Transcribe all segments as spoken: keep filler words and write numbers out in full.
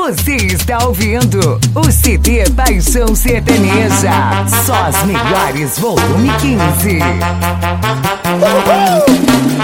Você está ouvindo o C D Paixão Sertaneja. Só as melhores, volume quinze. Uhul!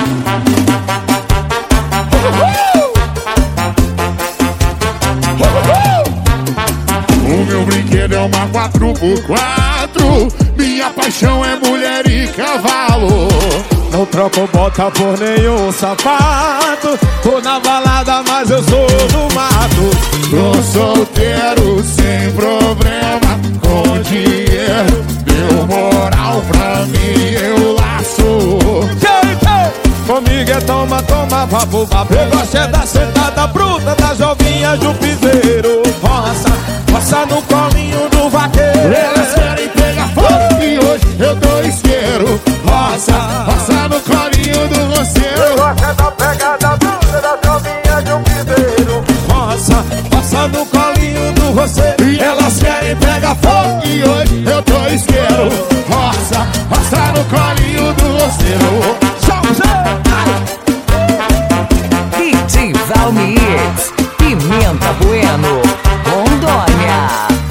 O meu brinquedo é uma quatro por quatro. Minha paixão é mulher e cavalo. Não troco bota por nenhum sapato. Tô na balada, mas eu sou do mato. Tô solteiro sem problema, com dinheiro, deu moral pra mim, eu laço. Comigo é toma, toma, vapo, vapo. Eu gosto é da sentada bruta, da jovinha do piseiro. Roça, roça no colinho do vaqueiro. Elas querem pegar fogo e hoje eu dou isqueiro. Roça, roça no colinho do roceiro. Eu gosto é da pegada bruta, da jovinha do piseiro. Roça, roça no colinho do roceiro. E elas querem pegar fogo e hoje eu dou isqueiro. Roça, roça no colinho do roceiro. D J Valmix, Pimenta Bueno, Rondônia.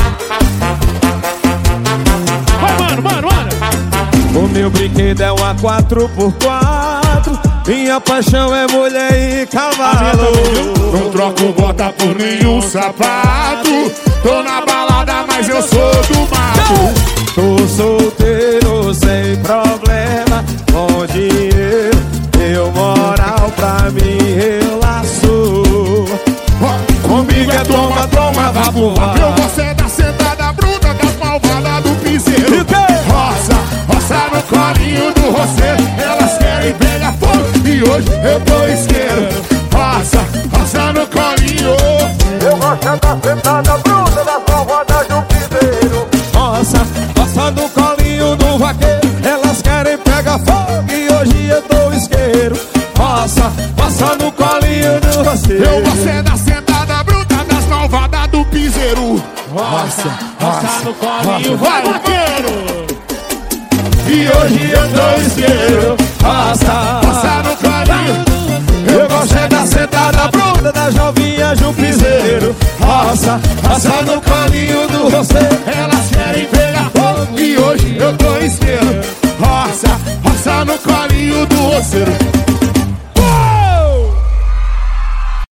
Vai, mano, mano, mano. O meu brinquedo é uma quatro por quatro. Minha paixão é mulher e cavalo. Não troco bota por nenhum sapato. Tô na balada, mas eu sou do mato. Tô solteiro sem problema, com dinheiro, deu moral pra mim, eu laço. Comigo é toma, toma, vapo, vapo. Eu vou ser da sentada bruta, das malvadas do piseiro. Roça, roça no colinho do roceiro. Elas querem pegar fogo e hoje eu dou isqueiro. Roça, roça no colinho. Eu gosto da sentada bruta, das malvadas do piseiro. Roça, roça no colinho do vaqueiro. Elas querem pegar fogo e hoje eu dou isqueiro. Roça, roça no colinho do roceiro. Eu vou ser da sentada bruta, das malvadas do piseiro. Roça, roça no colinho, vai, vaqueiro! E hoje eu dou isqueiro. roça, Roça no colinho. eu gosto é da sentada bruta, da jovinha de um piseiro. Roça, roça no colinho do roceiro. Elas querem pegar fogo e hoje eu dou isqueiro. Roça, roça no colinho do roceiro.